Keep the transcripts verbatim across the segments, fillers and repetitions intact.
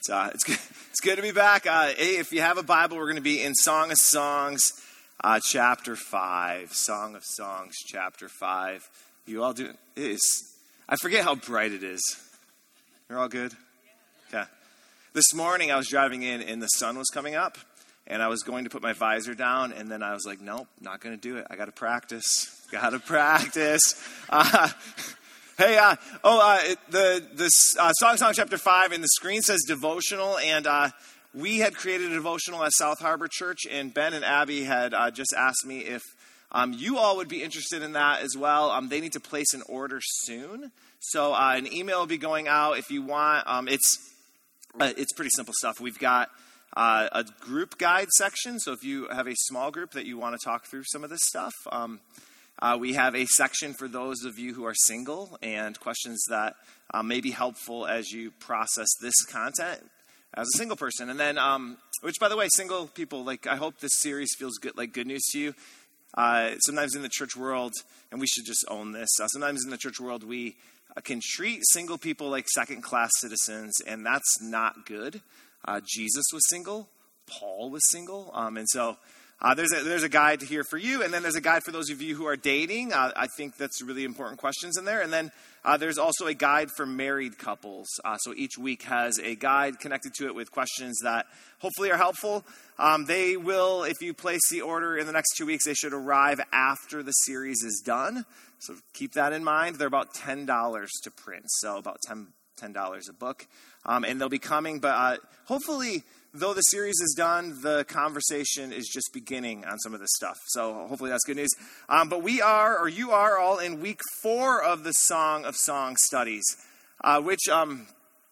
Uh, it's good. It's good to be back. Uh, hey, if you have a Bible, we're going to be in Song of Songs, uh, chapter five. Song of Songs, chapter five. You all do. It is. I forget how bright it is. You're all good? Okay. This morning I was driving in and the sun was coming up, and I was going to put my visor down, and then I was like, nope, not going to do it. I got to practice. Got to practice. Uh, Hey, uh, oh, uh, the this uh, Song of Songs chapter five, and the screen says devotional, and uh, we had created a devotional at South Harbor Church, and Ben and Abby had uh, just asked me if um, you all would be interested in that as well. Um, they need to place an order soon, so uh, an email will be going out if you want. Um, it's uh, it's pretty simple stuff. We've got uh, a group guide section, so if you have a small group that you want to talk through some of this stuff, um Uh, we have a section for those of you who are single and questions that uh, may be helpful as you process this content as a single person. And then, um, which by the way, single people, like I hope this series feels good, like good news to you. Uh, sometimes in the church world, and we should just own this, uh, sometimes in the church world we uh, can treat single people like second-class citizens, and that's not good. Uh, Jesus was single. Paul was single. Um, and so... Uh, there's a, there's a guide here for you, and then there's a guide for those of you who are dating. Uh, I think that's really important questions in there. And then uh, there's also a guide for married couples. Uh, so each week has a guide connected to it with questions that hopefully are helpful. Um, they will, if you place the order in the next two weeks, they should arrive after the series is done. So keep that in mind. They're about ten dollars to print, so about ten dollars a book. Um, and they'll be coming, but uh, hopefully... Though the series is done, the conversation is just beginning on some of this stuff. So hopefully that's good news. Um, but we are, or you are all in week four of the Song of Songs studies, uh, which, um,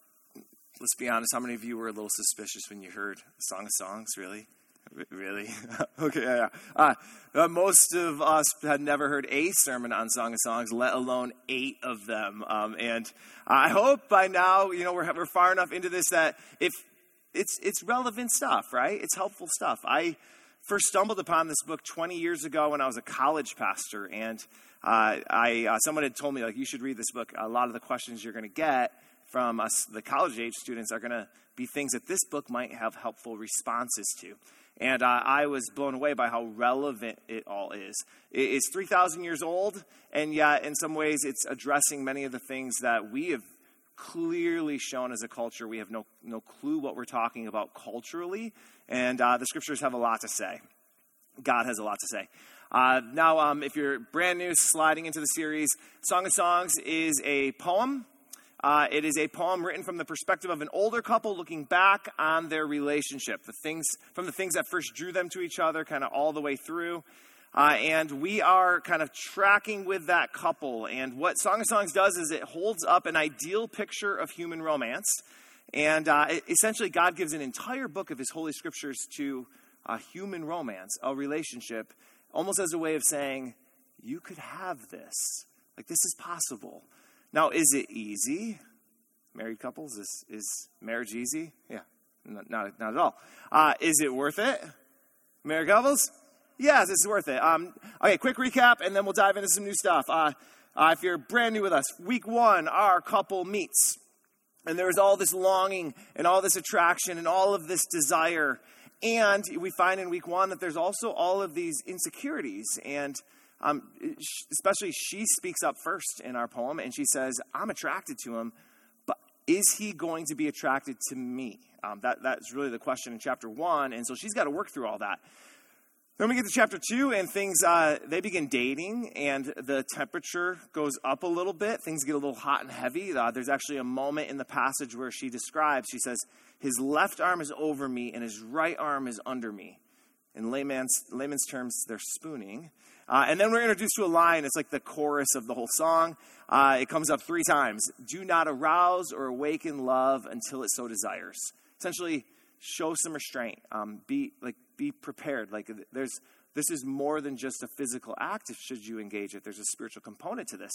let's be honest, how many of you were a little suspicious when you heard the Song of Songs? Really? R- really? Okay, yeah, yeah. Uh, uh, most of us had never heard a sermon on Song of Songs, let alone eight of them. Um, and I hope by now, you know, we're, we're far enough into this that if It's it's relevant stuff, right? It's helpful stuff. I first stumbled upon this book twenty years ago when I was a college pastor, and uh, I uh, someone had told me, like, you should read this book. A lot of the questions you're going to get from us, the college-age students, are going to be things that this book might have helpful responses to. And uh, I was blown away by how relevant it all is. It's three thousand years old, and yet in some ways it's addressing many of the things that we have clearly shown as a culture. We have no no clue what we're talking about culturally, and uh, the scriptures have a lot to say. God has a lot to say. Uh, now, um, if you're brand new, sliding into the series, Song of Songs is a poem. Uh, it is a poem written from the perspective of an older couple looking back on their relationship, the things from the things that first drew them to each other, kind of all the way through. Uh, and we are kind of tracking with that couple. And what Song of Songs does is it holds up an ideal picture of human romance. And uh, it, essentially, God gives an entire book of his Holy Scriptures to uh, human romance, a relationship, almost as a way of saying, you could have this. Like, this is possible. Now, is it easy? Married couples, is, is marriage easy? Yeah, not, not, not at all. Uh, is it worth it? Married couples? Yes, it's worth it. Um, okay, quick recap, and then we'll dive into some new stuff. Uh, uh, if you're brand new with us, week one, our couple meets. And there's all this longing and all this attraction and all of this desire. And we find in week one that there's also all of these insecurities. And um, especially she speaks up first in our poem, and she says, I'm attracted to him, but is he going to be attracted to me? Um, that That's really the question in chapter one. And so she's got to work through all that. Then we get to chapter two, and things, uh, they begin dating, and the temperature goes up a little bit. Things get a little hot and heavy. Uh, there's actually a moment in the passage where she describes, she says, his left arm is over me, and his right arm is under me. In layman's, layman's terms, they're spooning. Uh, and then we're introduced to a line. It's like the chorus of the whole song. Uh, it comes up three times. Do not arouse or awaken love until it so desires. Essentially, show some restraint. Um, be like be prepared. Like there's this is more than just a physical act. Should you engage it, there's a spiritual component to this.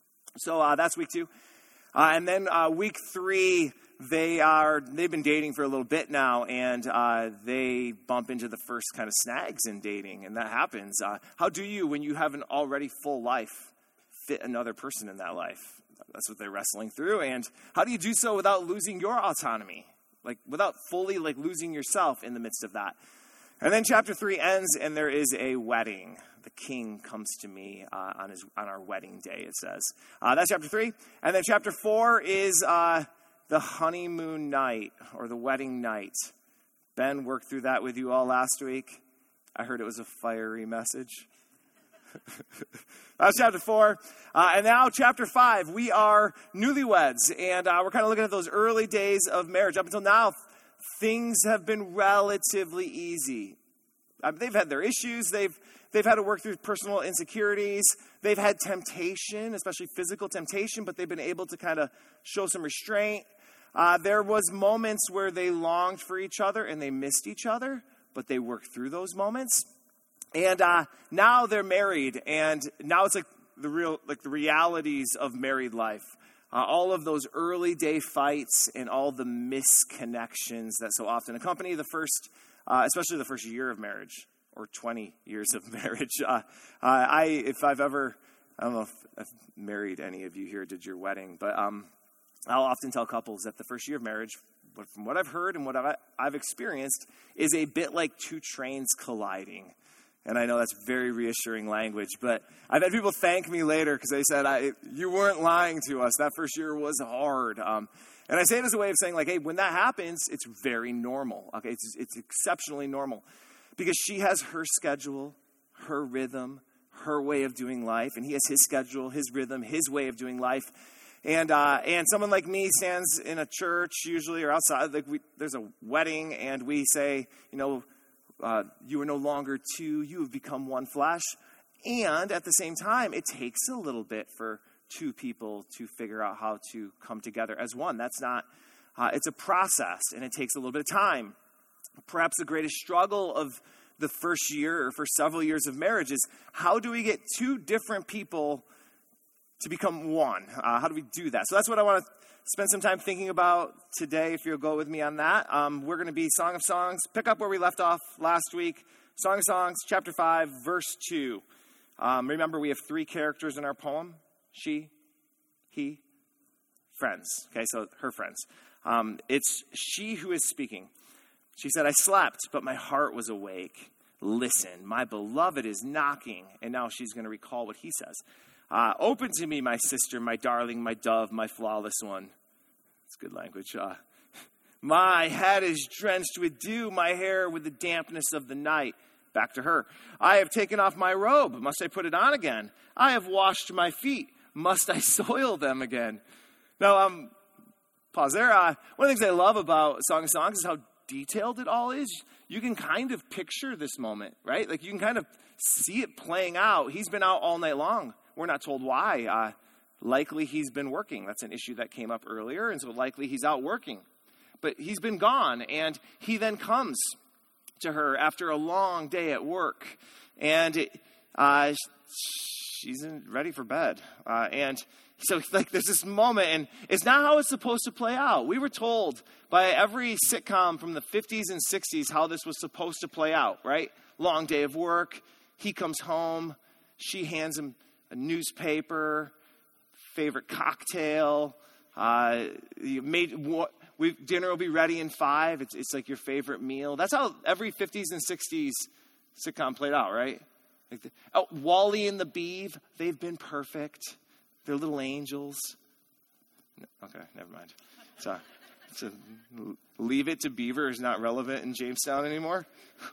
So uh, that's week two, uh, and then uh, week three. They are they've been dating for a little bit now, and uh, they bump into the first kind of snags in dating, and that happens. Uh, how do you, when you have an already full life, fit another person in that life? That's what they're wrestling through. And how do you do so without losing your autonomy? like without fully like losing yourself in the midst of that. And then chapter three ends, and there is a wedding. The king comes to me uh, on his on our wedding day, it says. Uh, that's chapter three. And then chapter four is uh, the honeymoon night, or the wedding night. Ben worked through that with you all last week. I heard it was a fiery message. That's chapter four. Uh, and now chapter five, we are newlyweds. And uh, we're kind of looking at those early days of marriage. Up until now, things have been relatively easy. Uh, they've had their issues. They've they've had to work through personal insecurities. They've had temptation, especially physical temptation, but they've been able to kind of show some restraint. Uh, there was moments where they longed for each other and they missed each other, but they worked through those moments. And uh, now they're married, and now it's like the real, like the realities of married life. Uh, all of those early day fights and all the misconnections that so often accompany the first, uh, especially the first year of marriage or twenty years of marriage. Uh, uh, I, if I've ever, I don't know if I've married any of you here, did your wedding, but um, I'll often tell couples that the first year of marriage, but from what I've heard and what I've, I've experienced, is a bit like two trains colliding. And I know that's very reassuring language, but I've had people thank me later because they said, I, you weren't lying to us. That first year was hard. Um, and I say it as a way of saying, like, hey, when that happens, it's very normal. Okay, it's, it's exceptionally normal because she has her schedule, her rhythm, her way of doing life, and he has his schedule, his rhythm, his way of doing life. And uh, and someone like me stands in a church usually or outside. Like we, there's a wedding, and we say, you know, Uh, you are no longer two, you have become one flesh. And at the same time, it takes a little bit for two people to figure out how to come together as one. That's not, uh, it's a process, and it takes a little bit of time. Perhaps the greatest struggle of the first year or for several years of marriage is how do we get two different people to become one? Uh, how do we do that? So that's what I want to spend some time thinking about today, if you'll go with me on that. Um, we're going to be Song of Songs. Pick up where we left off last week. Song of Songs, chapter five, verse two. Um, remember, we have three characters in our poem. She, he, friends. Okay, so her friends. Um, it's she who is speaking. She said, I slept, but my heart was awake. Listen, my beloved is knocking. And now she's going to recall what he says. Uh, open to me, my sister, my darling, my dove, my flawless one. That's good language. Uh, my head is drenched with dew, my hair with the dampness of the night. Back to her. I have taken off my robe. Must I put it on again? I have washed my feet. Must I soil them again? Now, um, pause there. Uh, one of the things I love about Song of Songs is how detailed it all is. You can kind of picture this moment, right? Like you can kind of see it playing out. He's been out all night long. We're not told why. Uh, likely he's been working. That's an issue that came up earlier, and so likely he's out working. But he's been gone, and he then comes to her after a long day at work, and it, uh, she's in, ready for bed. Uh, and so like there's this moment, and it's not how it's supposed to play out. We were told by every sitcom from the fifties and sixties how this was supposed to play out, right? Long day of work. He comes home. She hands him a newspaper, favorite cocktail. Uh, you made what we dinner will be ready in five. It's it's like your favorite meal. That's how every fifties and sixties sitcom played out, right? Like the, oh, Wally and the Beav, they've been perfect. They're little angels. No, okay, never mind. So, so Leave It to Beaver is not relevant in Jamestown anymore.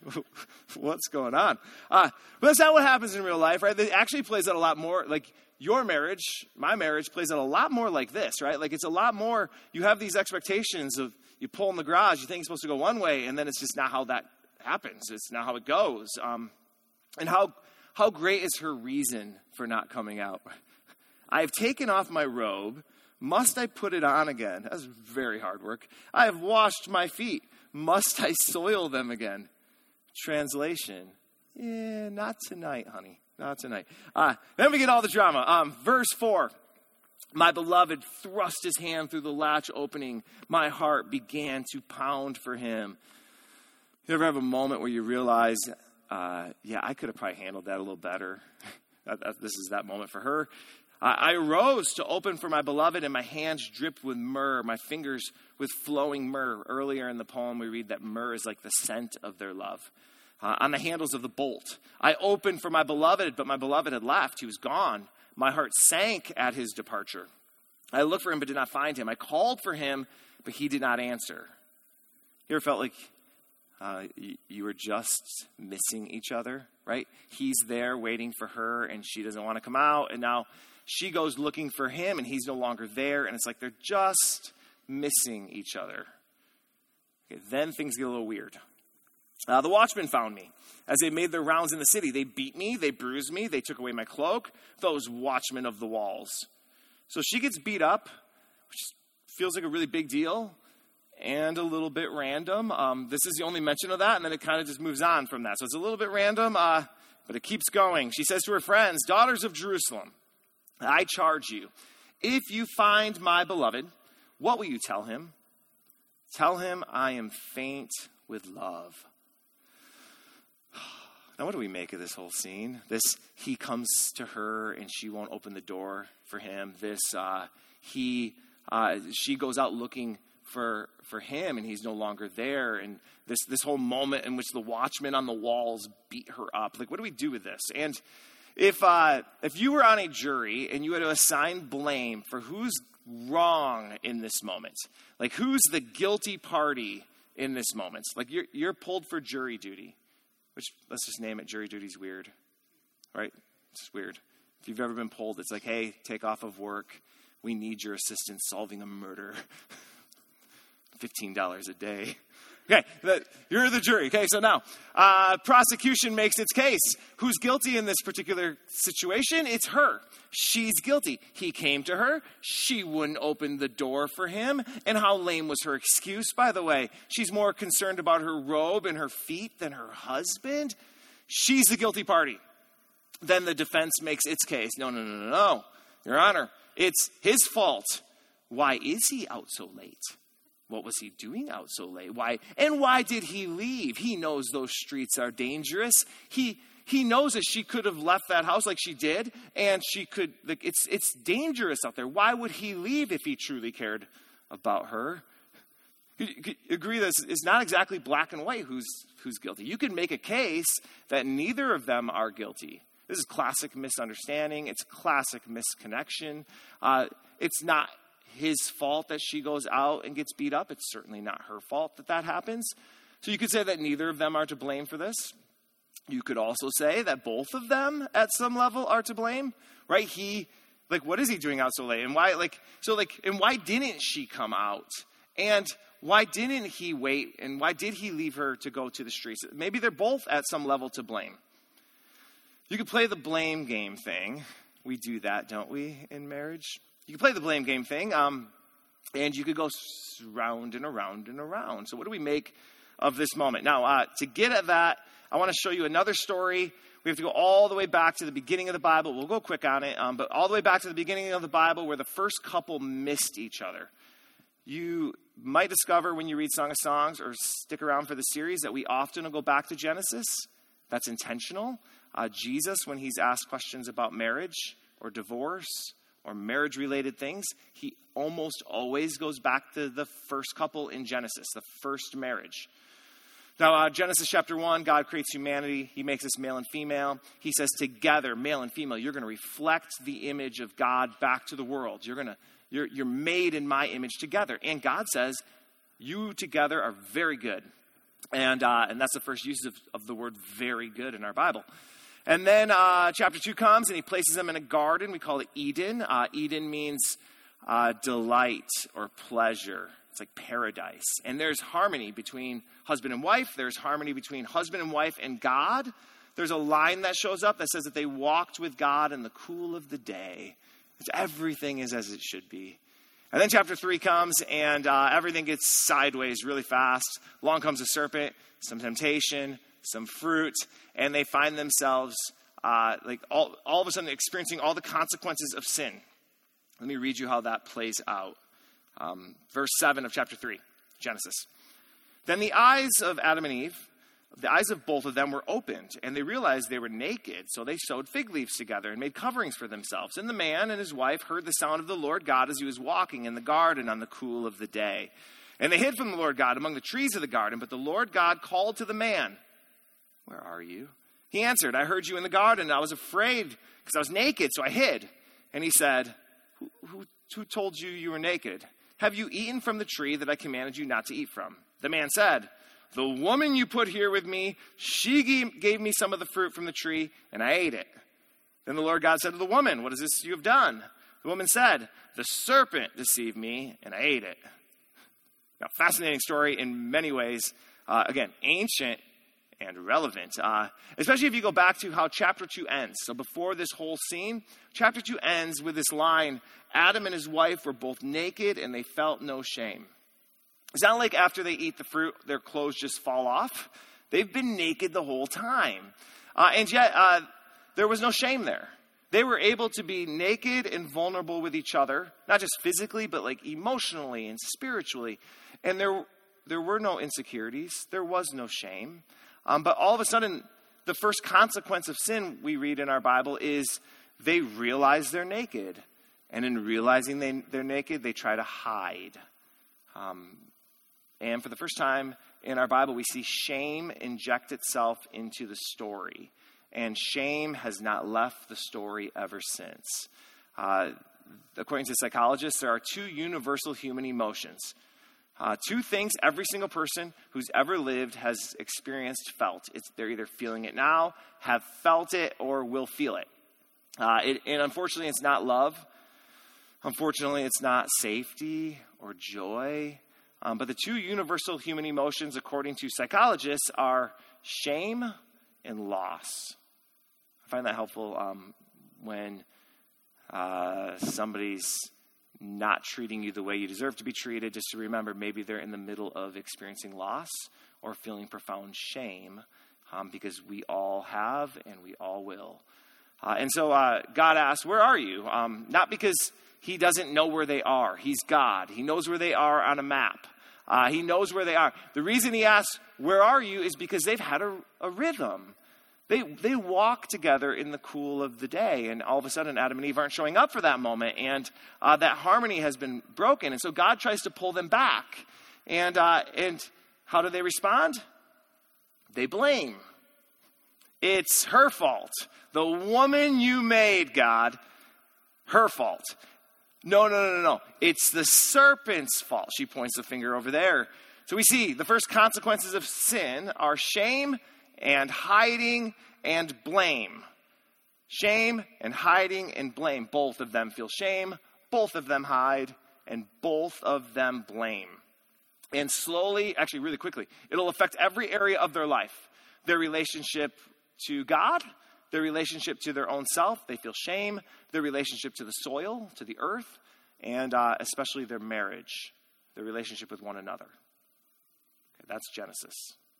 What's going on? Uh, but that's not what happens in real life, right? It actually plays out a lot more like your marriage, my marriage plays out a lot more like this, right? Like it's a lot more, you have these expectations of you pull in the garage, you think it's supposed to go one way, and then it's just not how that happens. It's not how it goes. Um, and how how great is her reason for not coming out? I have taken off my robe. Must I put it on again? That's very hard work. I have washed my feet. Must I soil them again? Translation. Yeah, not tonight, honey. Not tonight. Uh, then we get all the drama. Um, verse four. My beloved thrust his hand through the latch opening. My heart began to pound for him. You ever have a moment where you realize, uh, yeah, I could have probably handled that a little better. that, that, this is that moment for her. I arose to open for my beloved, and my hands dripped with myrrh, my fingers with flowing myrrh. Earlier in the poem, we read that myrrh is like the scent of their love. Uh, on the handles of the bolt, I opened for my beloved, but my beloved had left. He was gone. My heart sank at his departure. I looked for him, but did not find him. I called for him, but he did not answer. You ever felt like uh, you, you were just missing each other, right? He's there waiting for her, and she doesn't want to come out, and now she goes looking for him, and he's no longer there, and it's like they're just missing each other. Okay, then things get a little weird. Uh, the watchmen found me. As they made their rounds in the city, they beat me, they bruised me, they took away my cloak, those watchmen of the walls. So she gets beat up, which feels like a really big deal, and a little bit random. Um, this is the only mention of that, and then it kind of just moves on from that. So it's a little bit random, uh, but it keeps going. She says to her friends, daughters of Jerusalem, I charge you, if you find my beloved, what will you tell him? Tell him I am faint with love. Now, what do we make of this whole scene? This, he comes to her and she won't open the door for him. This, uh, he, uh, she goes out looking for for him and he's no longer there. And this this whole moment in which the watchmen on the walls beat her up. Like, what do we do with this? And If uh, if you were on a jury and you had to assign blame for who's wrong in this moment, like who's the guilty party in this moment, like you're you're pulled for jury duty, which let's just name it, jury duty's weird, right? It's weird. If you've ever been pulled, it's like, hey, take off of work. We need your assistance solving a murder. fifteen dollars a day. Okay, the, you're the jury. Okay, so now, uh, prosecution makes its case. Who's guilty in this particular situation? It's her. She's guilty. He came to her. She wouldn't open the door for him. And how lame was her excuse, by the way? She's more concerned about her robe and her feet than her husband. She's the guilty party. Then the defense makes its case. No, no, no, no, no. Your Honor, it's his fault. Why is he out so late? What was he doing out so late? Why? And why did he leave? He knows those streets are dangerous. He he knows that she could have left that house like she did, and she could. Like, it's it's dangerous out there. Why would he leave if he truly cared about her? You, you agree that it's not exactly black and white who's who's guilty. You can make a case that neither of them are guilty. This is classic misunderstanding. It's classic misconnection. Uh, it's not his fault that she goes out and gets beat up. It's certainly not her fault that that happens. So you could say that neither of them are to blame for this. You could also say that both of them at some level are to blame, right? He, like, what is he doing out so late? And why, like, so like, and why didn't she come out? And why didn't he wait? And why did he leave her to go to the streets? Maybe they're both at some level to blame. You could play the blame game thing. We do that, don't we, in marriage? You can play the blame game thing, um, and you could go round and around and around. So what do we make of this moment? Now, uh, to get at that, I want to show you another story. We have to go all the way back to the beginning of the Bible. We'll go quick on it, um, but all the way back to the beginning of the Bible where the first couple missed each other. You might discover when you read Song of Songs or stick around for the series that we often will go back to Genesis. That's intentional. Uh, Jesus, when he's asked questions about marriage or divorce or marriage-related things, he almost always goes back to the first couple in Genesis, the first marriage. Now, uh, Genesis chapter one, God creates humanity. He makes us male and female. He says together, male and female, you're going to reflect the image of God back to the world. You're going to, you're, you're made in my image together. And God says, you together are very good. And uh, and that's the first use of, of the word very good in our Bible. And then uh, chapter two comes and he places them in a garden. We call it Eden. Uh, Eden means uh, delight or pleasure. It's like paradise. And there's harmony between husband and wife. There's harmony between husband and wife and God. There's a line that shows up that says that they walked with God in the cool of the day. It's, everything is as it should be. And then chapter three comes and uh, everything gets sideways really fast. Along comes a serpent, some temptation, some fruit, and they find themselves uh, like all, all of a sudden experiencing all the consequences of sin. Let me read you how that plays out. Um, verse seven of chapter three, Genesis. Then the eyes of Adam and Eve the eyes of both of them were opened, and they realized they were naked. So they sewed fig leaves together and made coverings for themselves. And the man and his wife heard the sound of the Lord God as he was walking in the garden on the cool of the day. And they hid from the Lord God among the trees of the garden. But the Lord God called to the man, "Where are you?" He answered, "I heard you in the garden, and I was afraid because I was naked, so I hid." And he said, who, who, who told you you were naked? Have you eaten from the tree that I commanded you not to eat from?" The man said, "The woman you put here with me, she gave, gave me some of the fruit from the tree, and I ate it." Then the Lord God said to the woman, "What is this you have done?" The woman said, "The serpent deceived me, and I ate it." Now, fascinating story in many ways. Uh, again, ancient and relevant, uh, especially if you go back to how chapter two ends. So before this whole scene, chapter two ends with this line, Adam and his wife were both naked and they felt no shame. It's not like after they eat the fruit, their clothes just fall off. They've been naked the whole time. Uh, and yet, uh, there was no shame there. They were able to be naked and vulnerable with each other, not just physically, but like emotionally and spiritually. And there, there were no insecurities. There was no shame. Um, but all of a sudden, the first consequence of sin we read in our Bible is they realize they're naked. And in realizing they, they're naked, they try to hide. Um, and for the first time in our Bible, we see shame inject itself into the story. And shame has not left the story ever since. Uh, according to psychologists, there are two universal human emotions. Uh, two things every single person who's ever lived has experienced, felt. It's, they're either feeling it now, have felt it, or will feel it. Uh, it. And unfortunately, it's not love. Unfortunately, it's not safety or joy. Um, but the two universal human emotions, according to psychologists, are shame and loss. I find that helpful um, when uh, somebody's not treating you the way you deserve to be treated, just to remember maybe they're in the middle of experiencing loss or feeling profound shame, um, because we all have and we all will. Uh, and so uh, God asks, "Where are you?" Um, not because he doesn't know where they are. He's God. He knows where they are on a map. Uh, he knows where they are. The reason he asks, "Where are you?" is because they've had a, a rhythm. They they walk together in the cool of the day, and all of a sudden Adam and Eve aren't showing up for that moment, and uh, that harmony has been broken, and so God tries to pull them back. And uh, and how do they respond? They blame. It's her fault. The woman you made, God, her fault. No, no, no, no, no. It's the serpent's fault. She points the finger over there. So we see the first consequences of sin are shame and hiding and blame. Shame and hiding and blame. Both of them feel shame, both of them hide, and both of them blame. And slowly, actually really quickly, it'll affect every area of their life. Their relationship to God, their relationship to their own self, they feel shame, their relationship to the soil, to the earth, and uh, especially their marriage, their relationship with one another. Okay, that's Genesis.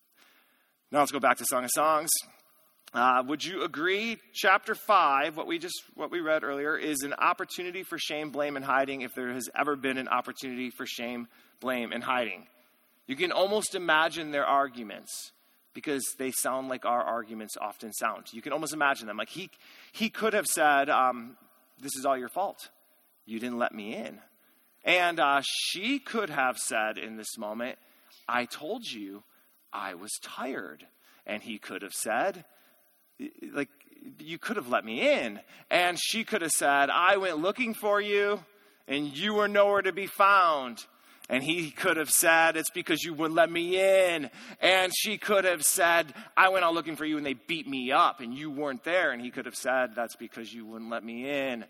Now let's go back to Song of Songs. Uh, would you agree, chapter five, what we just what we read earlier, is an opportunity for shame, blame, and hiding if there has ever been an opportunity for shame, blame, and hiding? You can almost imagine their arguments because they sound like our arguments often sound. You can almost imagine them. Like he he could have said, um, "This is all your fault. You didn't let me in." And uh, she could have said in this moment, "I told you I was tired." And he could have said, like, "You could have let me in." And she could have said, "I went looking for you and you were nowhere to be found." And he could have said, "It's because you wouldn't let me in." And she could have said, "I went out looking for you and they beat me up and you weren't there." And he could have said, "That's because you wouldn't let me in."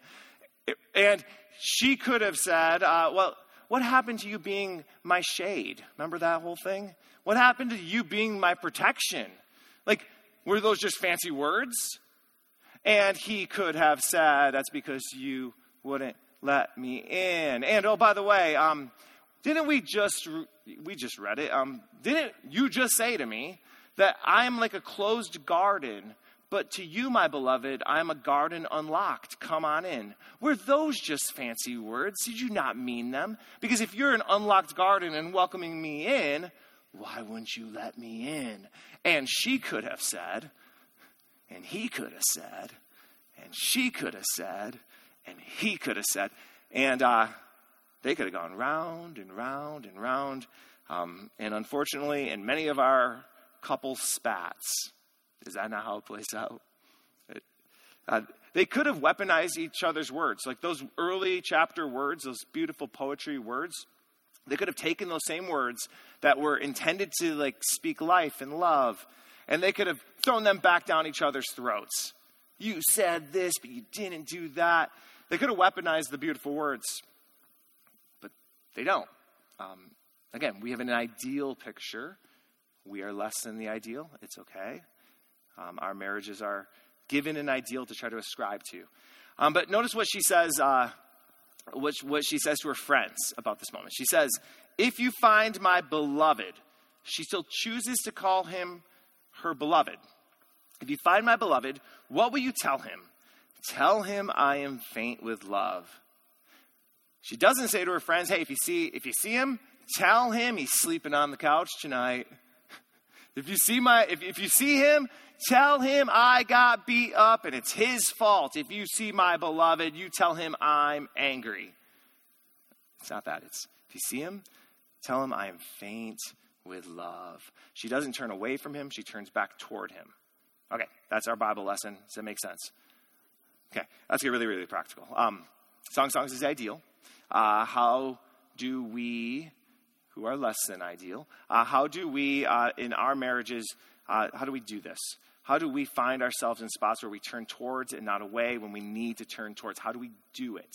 And she could have said, uh, well, what happened to you being my shade? Remember that whole thing? What happened to you being my protection? Like, were those just fancy words? And he could have said, "That's because you wouldn't let me in." And, oh, by the way, um, didn't we just, we just read it, um, didn't you just say to me that I'm like a closed garden, but to you, my beloved, I'm a garden unlocked. Come on in. Were those just fancy words? Did you not mean them? Because if you're an unlocked garden and welcoming me in, why wouldn't you let me in? And she could have said, and he could have said, and she could have said, and he could have said. And uh, they could have gone round and round and round. Um, and unfortunately, in many of our couple spats, is that not how it plays out? It, uh, they could have weaponized each other's words. Like those early chapter words, those beautiful poetry words, they could have taken those same words that were intended to like speak life and love, and they could have thrown them back down each other's throats. You said this, but you didn't do that. They could have weaponized the beautiful words, but they don't. Um, again, we have an ideal picture. We are less than the ideal. It's okay. Um, our marriages are given an ideal to try to ascribe to. Um, but notice what she says, uh, what, what she says to her friends about this moment. She says, if you find my beloved, she still chooses to call him her beloved. If you find my beloved, what will you tell him? Tell him I am faint with love. She doesn't say to her friends, hey, if you see, if you see him, tell him he's sleeping on the couch tonight. If you see my, if, if you see him, tell him I got beat up and it's his fault. If you see my beloved, you tell him I'm angry. It's not that. It's if you see him, tell him I am faint with love. She doesn't turn away from him. She turns back toward him. Okay, that's our Bible lesson. Does that make sense? Okay, let's get really, really practical. Um, Song Songs is ideal. Uh, how do we, who are less than ideal, uh, how do we, uh, in our marriages, uh, how do we do this? How do we find ourselves in spots where we turn towards and not away when we need to turn towards? How do we do it?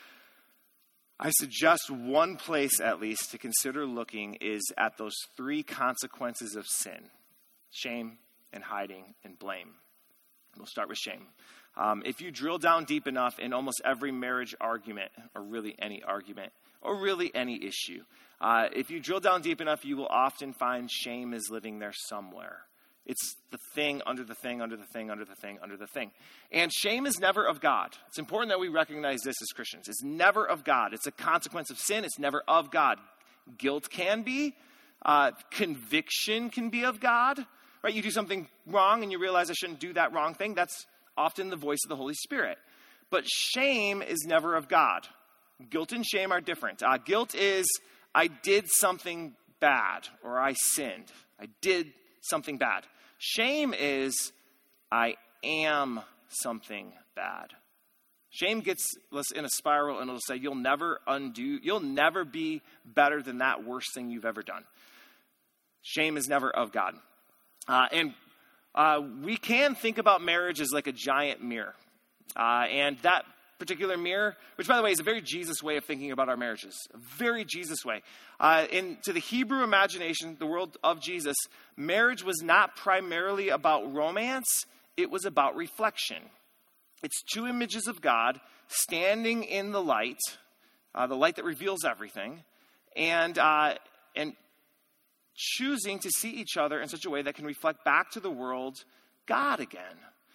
I suggest one place at least to consider looking is at those three consequences of sin: shame and hiding and blame. We'll start with shame. Um, if you drill down deep enough in almost every marriage argument, or really any argument, or really any issue, uh, if you drill down deep enough, you will often find shame is living there somewhere. It's the thing under the thing, under the thing, under the thing, under the thing. And shame is never of God. It's important that we recognize this as Christians. It's never of God. It's a consequence of sin. It's never of God. Guilt can be. Uh, conviction can be of God. Right? You do something wrong and you realize I shouldn't do that wrong thing. That's often the voice of the Holy Spirit. But shame is never of God. Guilt and shame are different. Uh, guilt is, I did something bad, or I sinned. I did something bad. Shame is, I am something bad. Shame gets us in a spiral and it'll say, you'll never undo, you'll never be better than that worst thing you've ever done. Shame is never of God. Uh, and uh, we can think about marriage as like a giant mirror. Uh, and that particular mirror, which by the way is a very Jesus way of thinking about our marriages, a very Jesus way. Uh, in to the Hebrew imagination, the world of Jesus, marriage was not primarily about romance, it was about reflection. It's two images of God standing in the light, uh, the light that reveals everything, and uh, and choosing to see each other in such a way that can reflect back to the world God again.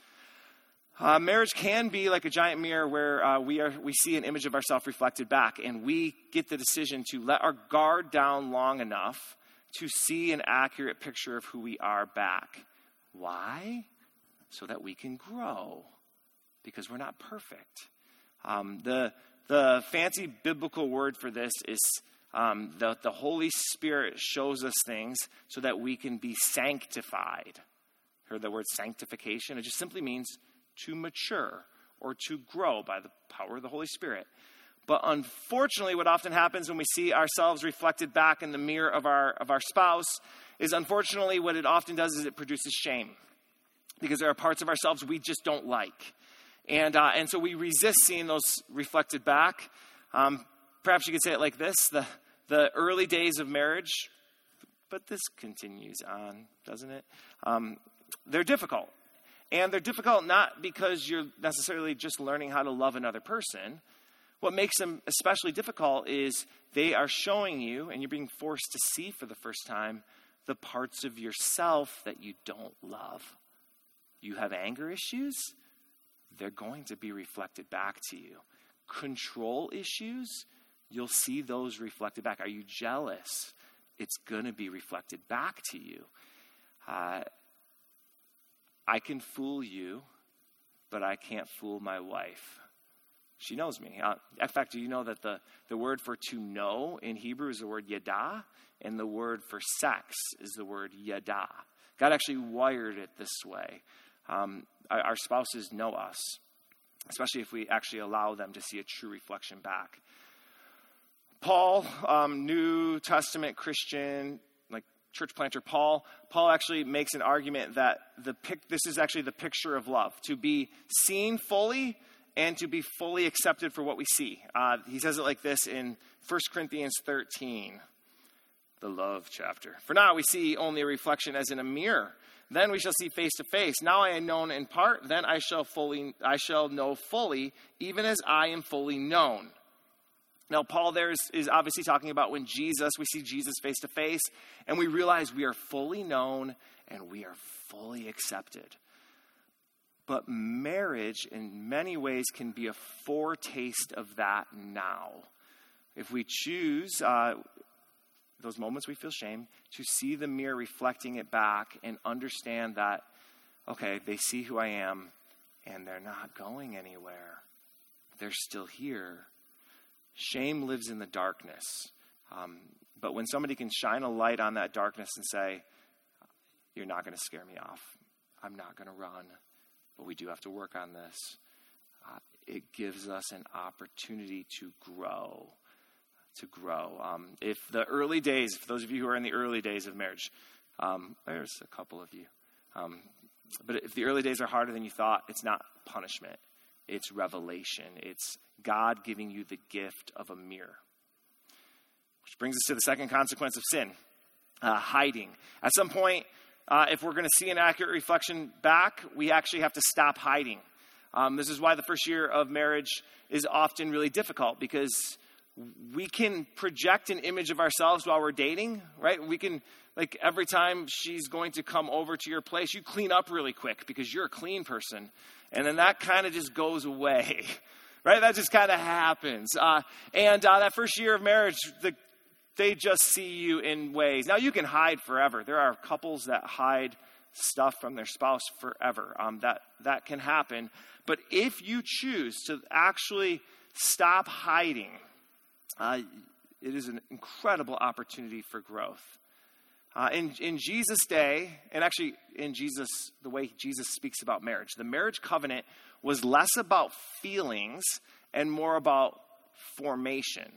Uh, marriage can be like a giant mirror where uh, we are we see an image of ourselves reflected back, and we get the decision to let our guard down long enough to see an accurate picture of who we are back. Why? So that we can grow, because we're not perfect. Um, the the fancy biblical word for this is um, the, the Holy Spirit shows us things so that we can be sanctified. Heard the word sanctification? It just simply means to mature or to grow by the power of the Holy Spirit. But unfortunately, what often happens when we see ourselves reflected back in the mirror of our of our spouse is, unfortunately, what it often does is it produces shame, because there are parts of ourselves we just don't like. And uh, and so we resist seeing those reflected back. Um, perhaps you could say it like this: the the early days of marriage, but this continues on, doesn't it? Um, they're difficult. And they're difficult not because you're necessarily just learning how to love another person. What makes them especially difficult is they are showing you, and you're being forced to see for the first time, the parts of yourself that you don't love. You have anger issues, they're going to be reflected back to you. Control issues, you'll see those reflected back. Are you jealous? it's going to be reflected back to you. Uh, I can fool you, but I can't fool my wife. She knows me. Uh, in fact, do you know that the, the word for to know in Hebrew is the word yada, and the word for sex is the word yada. God actually wired it this way. Um, our, our spouses know us, especially if we actually allow them to see a true reflection back. Paul, um, New Testament Christian, like church planter Paul, Paul actually makes an argument that the pic, this is actually the picture of love, to be seen fully and to be fully accepted for what we see. Uh, he says it like this in First Corinthians thirteen, the love chapter. For now we see only a reflection as in a mirror. Then we shall see face to face. Now I am known in part, then I shall fully, I shall know fully, even as I am fully known. Now, Paul there is, is obviously talking about when Jesus, we see Jesus face to face, and we realize we are fully known and we are fully accepted. But marriage, in many ways, can be a foretaste of that now. If we choose uh, those moments we feel shame, to see the mirror reflecting it back and understand that, okay, they see who I am, and they're not going anywhere. They're still here. Shame lives in the darkness. Um, but when somebody can shine a light on that darkness and say, you're not going to scare me off. I'm not going to run. But we do have to work on this. Uh, it gives us an opportunity to grow. To grow. Um, if the early days, for those of you who are in the early days of marriage, um, there's a couple of you. Um, but if the early days are harder than you thought, it's not punishment. It's revelation. It's God giving you the gift of a mirror. Which brings us to the second consequence of sin, uh, hiding. At some point, uh, if we're going to see an accurate reflection back, we actually have to stop hiding. Um, this is why the first year of marriage is often really difficult, because we can project an image of ourselves while we're dating, right? We can, like, every time she's going to come over to your place, you clean up really quick because you're a clean person. And then that kind of just goes away, right? That just kind of happens. Uh, and uh, that first year of marriage, the, they just see you in ways. Now, you can hide forever. There are couples that hide stuff from their spouse forever. Um, that, that can happen. But if you choose to actually stop hiding, Uh, it is an incredible opportunity for growth. Uh, in, in Jesus' day, and actually in Jesus, the way Jesus speaks about marriage, the marriage covenant was less about feelings and more about formation.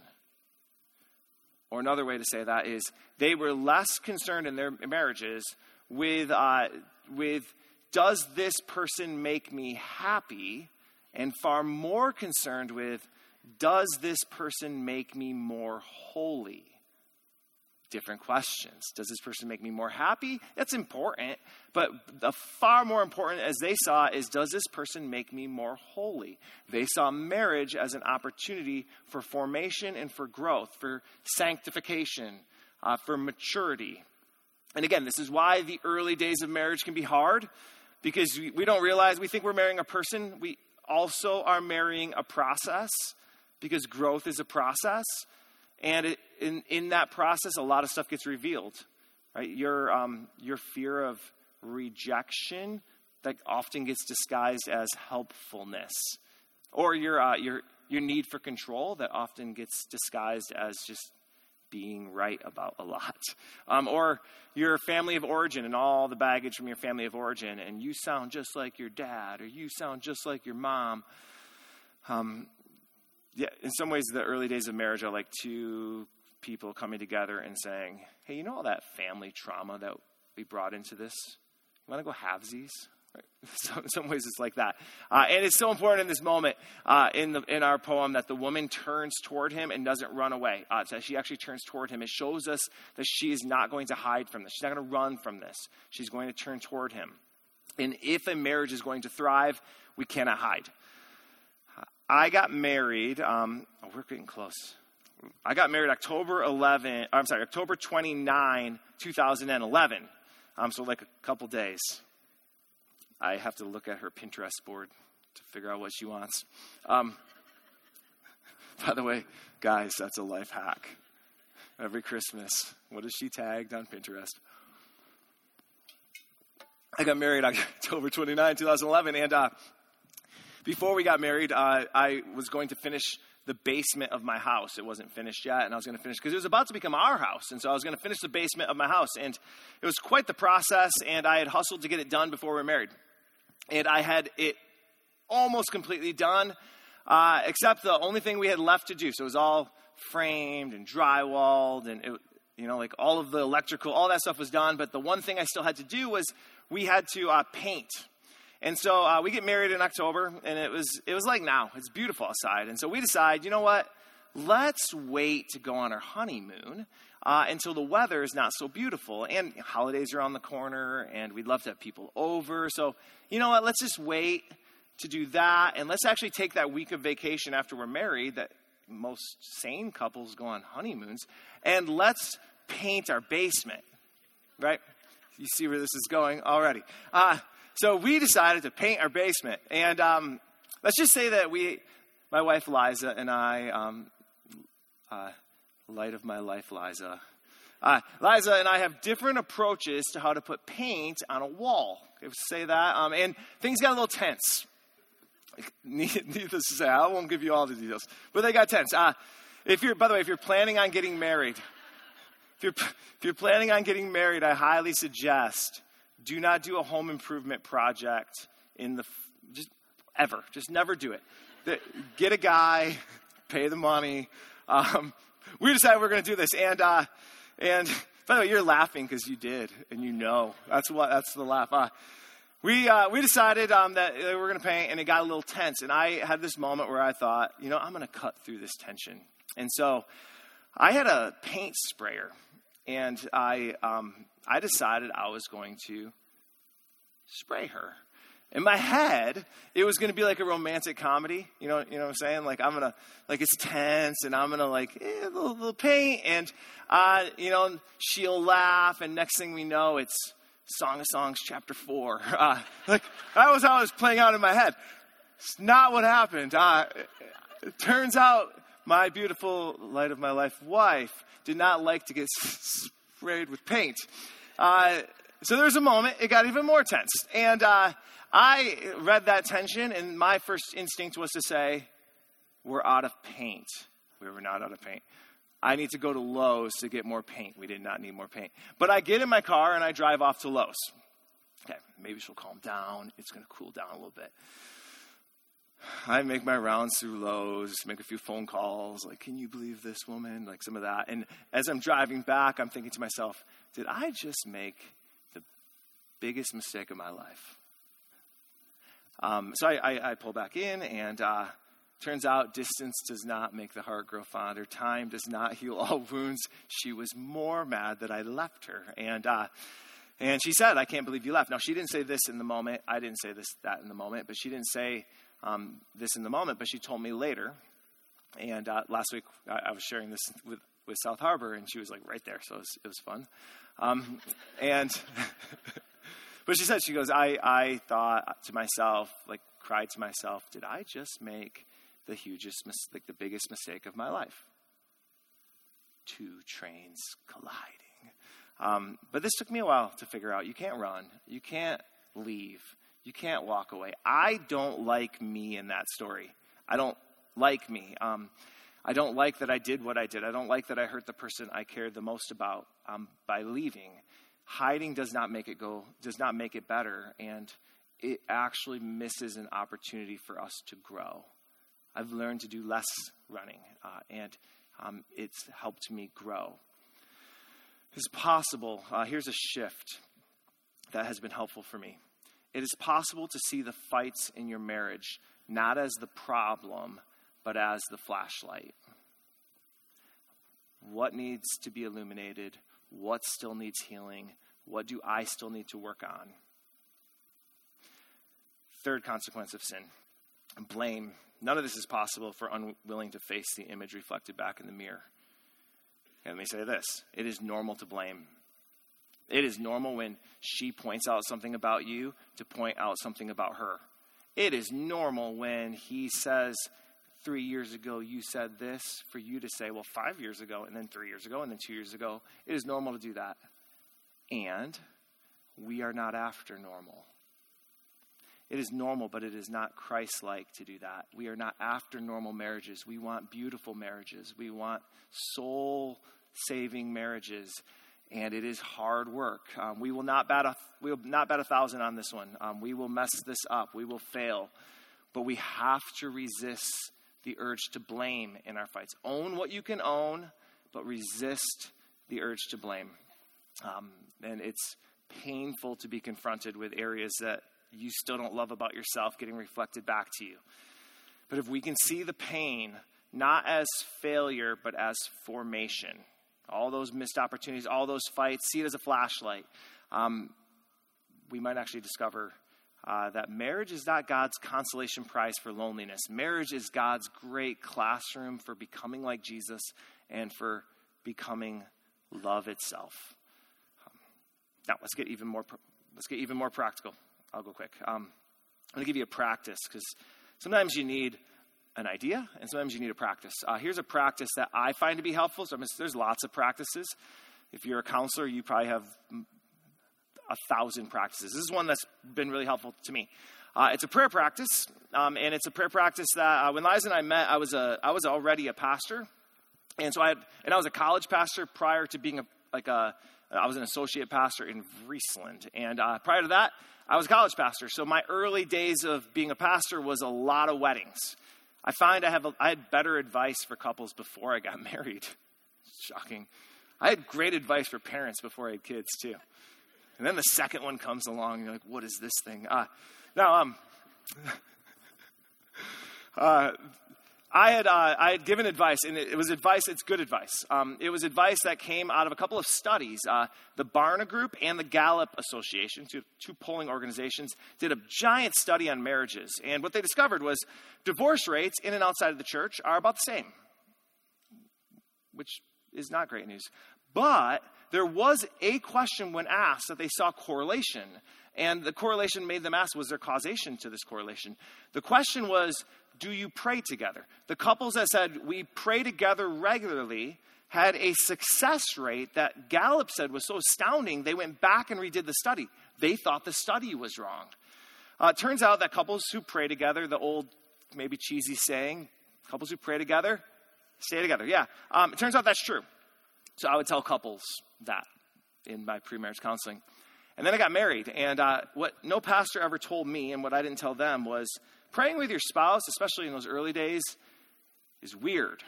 Or another way to say that is they were less concerned in their marriages with, uh, with does this person make me happy, and far more concerned with, does this person make me more holy? Different questions. Does this person make me more happy? That's important. But the far more important, as they saw, is does this person make me more holy? They saw marriage as an opportunity for formation and for growth, for sanctification, uh, for maturity. And again, this is why the early days of marriage can be hard, because we, we don't realize, we think we're marrying a person. We also are marrying a process, because growth is a process. And it, in, in that process, a lot of stuff gets revealed, right? Your, um, your fear of rejection that often gets disguised as helpfulness. Or your, uh, your, your need for control that often gets disguised as just being right about a lot. Um, or your family of origin and all the baggage from your family of origin, and you sound just like your dad, or you sound just like your mom. Um, Yeah, in some ways, the early days of marriage are like two people coming together and saying, hey, you know all that family trauma that we brought into this? You want to go halvesies? Right? So in some ways, it's like that. Uh, and it's so important in this moment uh, in the in our poem that the woman turns toward him and doesn't run away. Uh, so she actually turns toward him. It shows us that she is not going to hide from this. She's not going to run from this. She's going to turn toward him. And if a marriage is going to thrive, we cannot hide. I got married, um, oh, we're getting close. I got married October eleventh, I'm sorry, October twenty-ninth, twenty eleven. Um, so like a couple days. I have to look at her Pinterest board to figure out what she wants. Um, by the way, guys, that's a life hack. every Christmas. What is she tagged on Pinterest? I got married October twenty-ninth, twenty eleven, and uh, before we got married, uh, I was going to finish the basement of my house. It wasn't finished yet, and I was going to finish, because it was about to become our house, and so I was going to finish the basement of my house, and it was quite the process, and I had hustled to get it done before we were married, and I had it almost completely done, uh, except the only thing we had left to do, so it was all framed and drywalled, and it, you know, like all of the electrical, all that stuff was done, but the one thing I still had to do was we had to uh, paint. And so uh, we get married in October, and it was it was like now. It's beautiful outside. And so we decide, you know what? Let's wait to go on our honeymoon uh, until the weather is not so beautiful. And holidays are on the corner, and we'd love to have people over. So, you know what? Let's just wait to do that. And let's actually take that week of vacation after we're married that most sane couples go on honeymoons. And let's paint our basement, right? You see where this is going already. Uh, so we decided to paint our basement. And um, let's just say that we, my wife Liza and I, um, uh, light of my life Liza, uh, Liza and I have different approaches to how to put paint on a wall. If say that. Um, and things got a little tense. Needless to say, I won't give you all the details. But they got tense. Uh, if you're, by the way, if you're planning on getting married, If you're, if you're planning on getting married, I highly suggest do not do a home improvement project in the, just ever. Just never do it. The, get a guy, pay the money. Um, we decided we're going to do this. And, uh, and by the way, you're laughing because you did, and you know. That's what. That's the laugh. Uh, we, uh, we decided um, that we were going to paint, and it got a little tense. And I had this moment where I thought, you know, I'm going to cut through this tension. And so I had a paint sprayer. And I um, I decided I was going to spray her. In my head, it was going to be like a romantic comedy. You know, you know what I'm saying? Like I'm gonna, like it's tense, and I'm gonna like eh, a little, little paint, and uh, you know, she'll laugh, and next thing we know, it's Song of Songs chapter four. Uh, like that was how it was playing out in my head. It's not what happened. Uh, it turns out my beautiful light of my life wife did not like to get sprayed with paint. Uh, so there was a moment, it got even more tense. And uh, I read that tension, and my first instinct was to say, we're out of paint. We were not out of paint. I need to go to Lowe's to get more paint. We did not need more paint. But I get in my car, and I drive off to Lowe's. Okay, maybe she'll calm down. It's going to cool down a little bit. I make my rounds through Lowe's, make a few phone calls, like, can you believe this woman? Like some of that. And as I'm driving back, I'm thinking to myself, did I just make the biggest mistake of my life? Um, so I, I, I pull back in, and uh, turns out distance does not make the heart grow fonder. Time does not heal all wounds. She was more mad that I left her. And uh, and she said, I can't believe you left. Now, she didn't say this in the moment. I didn't say this that in the moment. But she didn't say Um, this in the moment, but she told me later. And uh, last week I, I was sharing this with, with South Harbor, and she was like right there, so it was, it was fun. Um, and but she said, she goes, I, I thought to myself, like cried to myself, did I just make the hugest, mis- like the biggest mistake of my life? Two trains colliding. Um, but this took me a while to figure out. You can't run. You can't leave. You can't walk away. I don't like me in that story. I don't like me. Um, I don't like that I did what I did. I don't like that I hurt the person I cared the most about um, by leaving. Hiding does not make it go, does not make it better, and it actually misses an opportunity for us to grow. I've learned to do less running, uh, and um, it's helped me grow. It's possible. Uh, here's a shift that has been helpful for me. It is possible to see the fights in your marriage not as the problem, but as the flashlight. What needs to be illuminated? What still needs healing? What do I still need to work on? Third consequence of sin, blame. None of this is possible if we're unwilling to face the image reflected back in the mirror. And let me say this. It is normal to blame. It is normal when she points out something about you to point out something about her. It is normal when he says three years ago you said this, for you to say, well, five years ago, and then three years ago, and then two years ago. It is normal to do that. And we are not after normal. It is normal, but it is not Christ-like to do that. We are not after normal marriages. We want beautiful marriages. We want soul-saving marriages. And it is hard work. Um, we will not bat a we will not bat a thousand on this one. Um, we will mess this up. We will fail. But we have to resist the urge to blame in our fights. Own what you can own, but resist the urge to blame. Um, and it's painful to be confronted with areas that you still don't love about yourself getting reflected back to you. But if we can see the pain not as failure, but as formation, all those missed opportunities, all those fights, see it as a flashlight, um, we might actually discover uh, that marriage is not God's consolation prize for loneliness. Marriage is God's great classroom for becoming like Jesus and for becoming love itself. Um, now, let's get even more. Let's get even more practical. I'll go quick. Um, I'm going to give you a practice because sometimes you need an idea and sometimes you need a practice. Uh, here's a practice that I find to be helpful. So I mean, there's lots of practices. If you're a counselor, you probably have a thousand practices. This is one that's been really helpful to me. Uh, it's a prayer practice, um, and it's a prayer practice that uh, when Liza and I met, I was a I was already a pastor, and so I had, and I was a college pastor prior to being a like a I was an associate pastor in Friesland, and uh, prior to that, I was a college pastor. So my early days of being a pastor was a lot of weddings. I find I have a, I had better advice for couples before I got married. Shocking. I had great advice for parents before I had kids too. And then the second one comes along, and you're like, what is this thing? Uh, now, um, uh, I had uh, I had given advice, and it, it was advice, it's good advice. Um, it was advice that came out of a couple of studies. Uh, the Barna Group and the Gallup Association, two, two polling organizations, did a giant study on marriages. And what they discovered was divorce rates in and outside of the church are about the same, which is not great news. But there was a question when asked that they saw correlation. And the correlation made them ask, was there causation to this correlation? The question was, do you pray together? The couples that said, we pray together regularly, had a success rate that Gallup said was so astounding, they went back and redid the study. They thought the study was wrong. Uh, it turns out that couples who pray together, the old, maybe cheesy saying, couples who pray together, stay together. Yeah, um, it turns out that's true. So I would tell couples that in my pre-marriage counseling. And then I got married, and uh, what no pastor ever told me, and what I didn't tell them, was praying with your spouse, especially in those early days, is weird.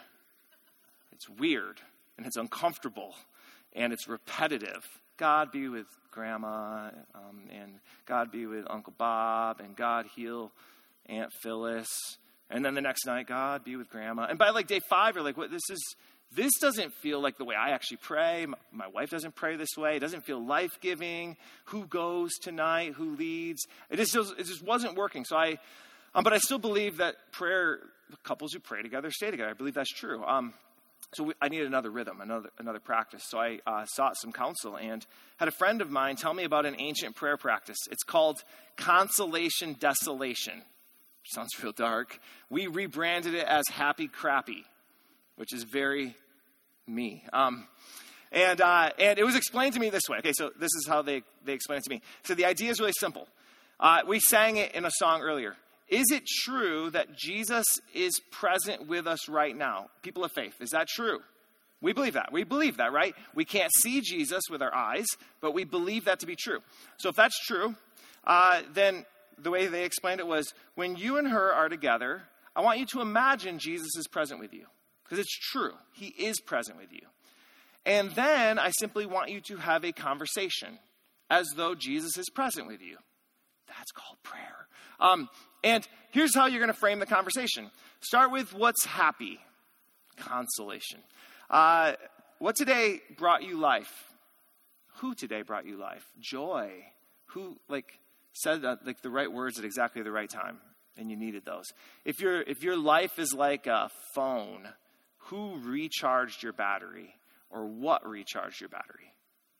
It's weird, and it's uncomfortable, and it's repetitive. God be with Grandma, um, and God be with Uncle Bob, and God heal Aunt Phyllis. And then the next night, God be with Grandma. And by like day five, you're like, what? This is this doesn't feel like the way I actually pray. My, my wife doesn't pray this way. It doesn't feel life-giving. Who goes tonight? Who leads? It just it just wasn't working. So I, um, but I still believe that prayer, couples who pray together stay together. I believe that's true. Um, so we, I needed another rhythm, another another practice. So I uh, sought some counsel and had a friend of mine tell me about an ancient prayer practice. It's called consolation desolation. Sounds real dark. We rebranded it as happy crappy, which is very me. Um, and uh, and it was explained to me this way. Okay, so this is how they, they explained it to me. So the idea is really simple. Uh, we sang it in a song earlier. Is it true that Jesus is present with us right now? People of faith, is that true? We believe that. We believe that, right? We can't see Jesus with our eyes, but we believe that to be true. So if that's true, uh, then the way they explained it was, when you and her are together, I want you to imagine Jesus is present with you. Because it's true. He is present with you. And then I simply want you to have a conversation as though Jesus is present with you. That's called prayer. Um, and here's how you're going to frame the conversation. Start with what's happy. Consolation. Uh, what today brought you life? Who today brought you life? Joy. Who, like... said uh, like the right words at exactly the right time, and you needed those. If your if your life is like a phone, who recharged your battery, or what recharged your battery?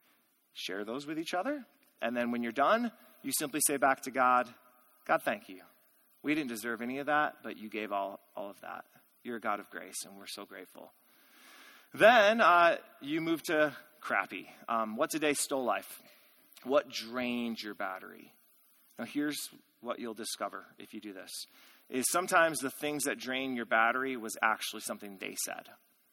Share those with each other, and then when you're done, you simply say back to God, God, thank you. We didn't deserve any of that, but you gave all, all of that. You're a God of grace, and we're so grateful. Then uh, you move to crappy. Um, what today stole life? What drained your battery? Now here's what you'll discover if you do this, is sometimes the things that drain your battery was actually something they said.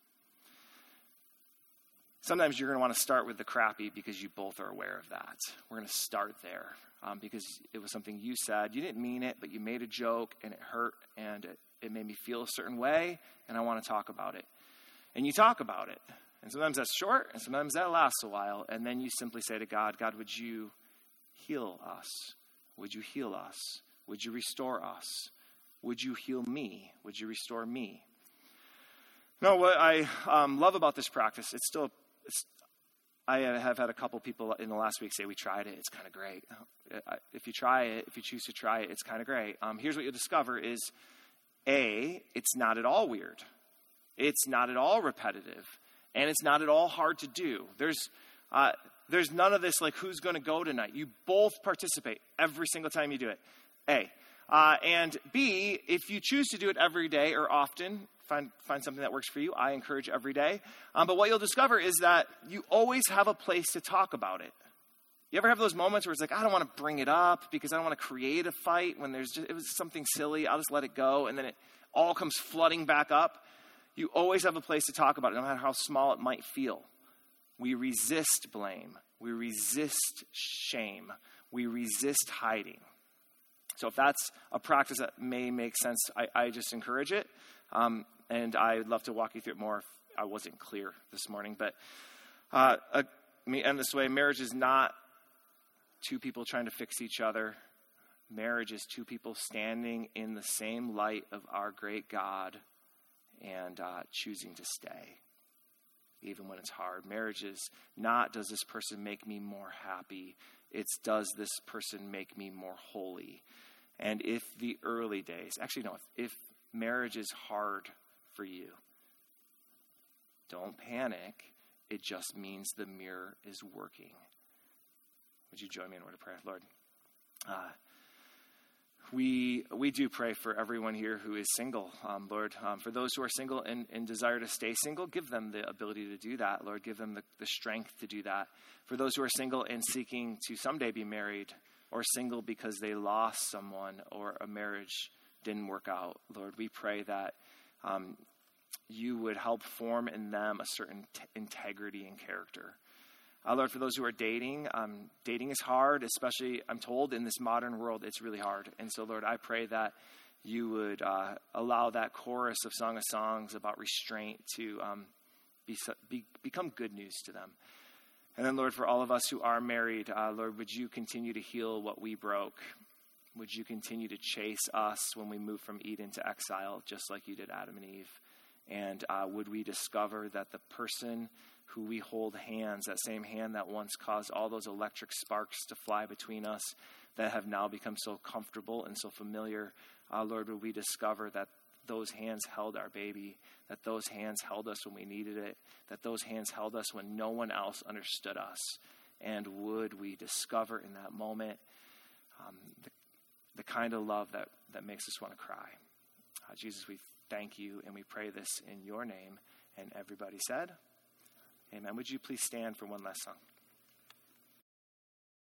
Sometimes you're going to want to start with the crappy because you both are aware of that. We're going to start there um, because it was something you said. You didn't mean it, but you made a joke and it hurt and it, it made me feel a certain way, and I want to talk about it. And you talk about it. And sometimes that's short, and sometimes that lasts a while. And then you simply say to God, God, would you heal us? Would you heal us? Would you restore us? Would you heal me? Would you restore me? No, what I um, love about this practice, it's still, it's, I have had a couple people in the last week say, we tried it, it's kind of great. If you try it, if you choose to try it, it's kind of great. Um, here's what you'll discover is, A, it's not at all weird. It's not at all repetitive. And it's not at all hard to do. There's uh, there's none of this like, who's going to go tonight? You both participate every single time you do it. A. Uh, and B, if you choose to do it every day or often, find find something that works for you. I encourage every day. Um, but what you'll discover is that you always have a place to talk about it. You ever have those moments where it's like, I don't want to bring it up because I don't want to create a fight when there's just, it was something silly. I'll just let it go. And then it all comes flooding back up. You always have a place to talk about it, no matter how small it might feel. We resist blame. We resist shame. We resist hiding. So if that's a practice that may make sense, I, I just encourage it. Um, and I'd love to walk you through it more if I wasn't clear this morning. But uh, uh, let me end this way. Marriage is not two people trying to fix each other. Marriage is two people standing in the same light of our great God and uh, choosing to stay, even when it's hard. Marriage is not, does this person make me more happy? It's, does this person make me more holy? And if the early days, actually no, if, if marriage is hard for you, don't panic. It just means the mirror is working. Would you join me in a word of prayer? Lord, uh, We we do pray for everyone here who is single, um, Lord. Um, for those who are single and, and desire to stay single, give them the ability to do that, Lord. Give them the, the strength to do that. For those who are single and seeking to someday be married, or single because they lost someone or a marriage didn't work out, Lord, we pray that um, you would help form in them a certain t- integrity and character. Uh, Lord, for those who are dating, um, dating is hard, especially, I'm told, in this modern world, it's really hard. And so, Lord, I pray that you would uh, allow that chorus of Song of Songs about restraint to um, be, be, become good news to them. And then, Lord, for all of us who are married, uh, Lord, would you continue to heal what we broke? Would you continue to chase us when we move from Eden to exile, just like you did Adam and Eve? And uh, would we discover that the person who we hold hands, that same hand that once caused all those electric sparks to fly between us that have now become so comfortable and so familiar, uh, Lord, would we discover that those hands held our baby, that those hands held us when we needed it, that those hands held us when no one else understood us. And would we discover in that moment um, the, the kind of love that, that makes us want to cry. Uh, Jesus, we thank you and we pray this in your name. And everybody said, amen. Would you please stand for one last song?